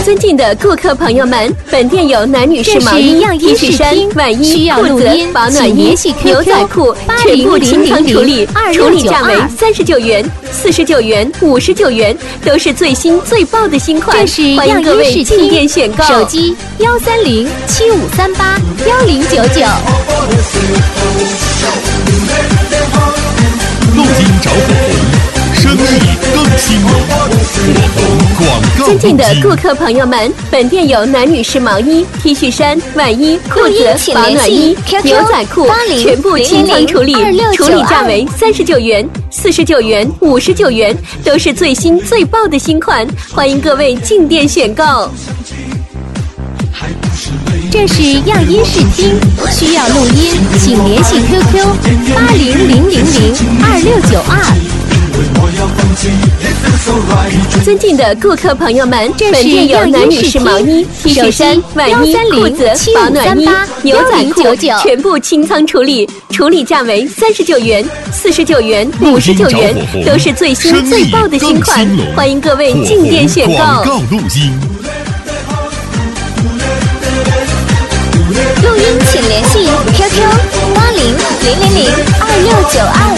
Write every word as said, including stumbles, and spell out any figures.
尊敬的顾客朋友们，本店有男女士毛衣、T 恤衫、晚衣、裤子、保暖衣、牛仔裤，全部清仓处理，处理价为三十九元、四十九元、五十九元，都是最新最爆的新款。欢迎各位进店选购。 手机幺三零七五三八幺零九九。 录音找火红，生意更兴隆。火红广告。 尊敬的顾客朋友们，本店有男女士毛衣、T 恤衫、晚衣、裤子、保暖衣、牛仔裤，全部清仓处理，处理价为三十九元、四十九元、五十九元，都是最新最爆的新款。欢迎各位进店选购。 这是样衣试听，需要录音，请联系 Q Q 八零零零零二六九二。 尊敬的顾客朋友们，本店有男女士毛衣、T 恤衫、晚衣、裤子、保暖衣、牛仔裤，全部清仓处理，处理价为三十九元、四十九元、五十九元，都是最新最爆的新款。欢迎各位进店选购。 广告录音。 录音请联系 Q Q 八零零零零二六九二。